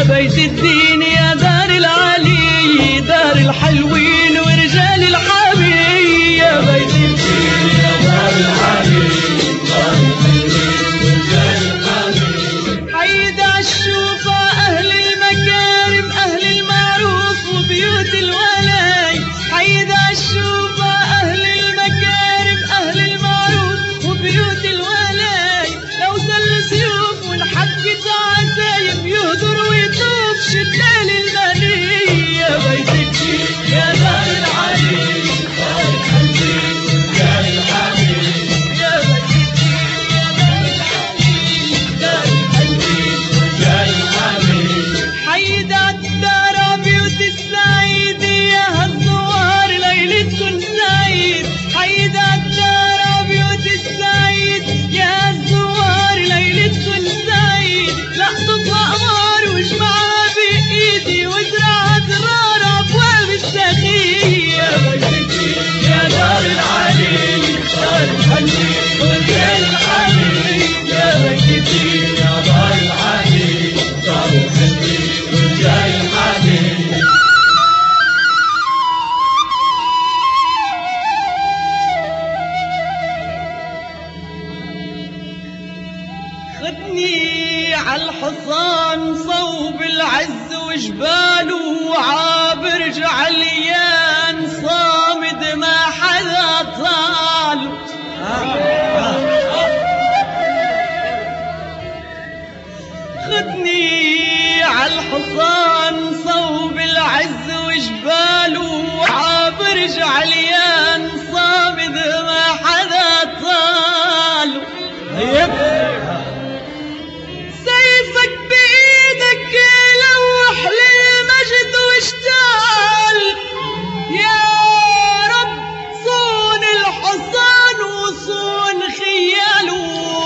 يا بيت الدين يا دار العلي، دار الحلوين ورجال الحامي. يا بيت الدين يا دار العلي، دار الحلوين ورجال الحامي. حيد عالشوفة أهل المكارم أهل المعروف وبيوت الولاي. حيد عالشوفة أهل المكارم أهل المعروف وبيوت الولاي. لو سل سيوف والحق تعتايم يهدر ويطوف شتال المني. يا بيت الدين يا دار العلي، دار الحلوين ورجال الحامي. يا بيت الدين يا دار العلي، دار الحلوين ورجال الحامي. حيد عالدار بيوت السعيد يا هالزوار ليلتكن سعيد. حيد عالدار بيوت السعيد يا هالزوار ليلتكن سعيد. لحظتها قمر واجمعها بإيدي وازرعها زرار أبواب السخي. يا بيت الدين يا دار العلي، دار الحلوين ورجال الحامي. يا بيت الدين يا دار العلي، دار الحلوين ورجال الحامي. خدني عالحصان صوب العز وجباله عابر جعليان صامد ما حدا طال. خدني عالحصان صوب العز وجباله عابر جعليان صامد ما حدا طال. سيفك بإيدك لوح للمجد واشتعل. يا رب صون الحصان وصون خياله.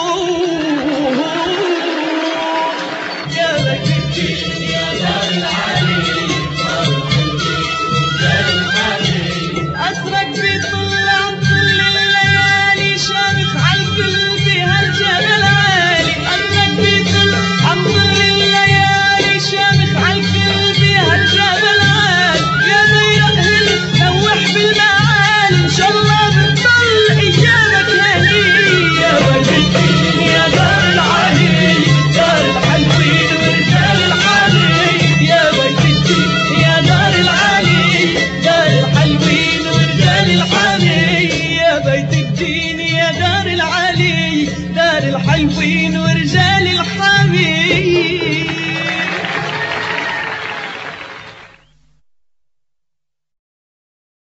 يا بيت الدين يا دار العلي، دار الحلوين ورجال الحامي. أسرك بيطلع طل الليالي شامخ عالكل بهالجبل عالي. أسرك بيطلع عم طل الليالي شامخ عالكل بهالجبل عالي. يا بيرهل لوح بالمعالي إن شاء الله بتضل أيامك هنية. يا بيت الدين يا دار العلي، دار الحلوين ورجال الحامي. يا بيت الدين يا دار العلي، دار الحلوين ورجال الحامي. يا بيت الدين يا دار العلي، دار الحلوين ورجال الحامي.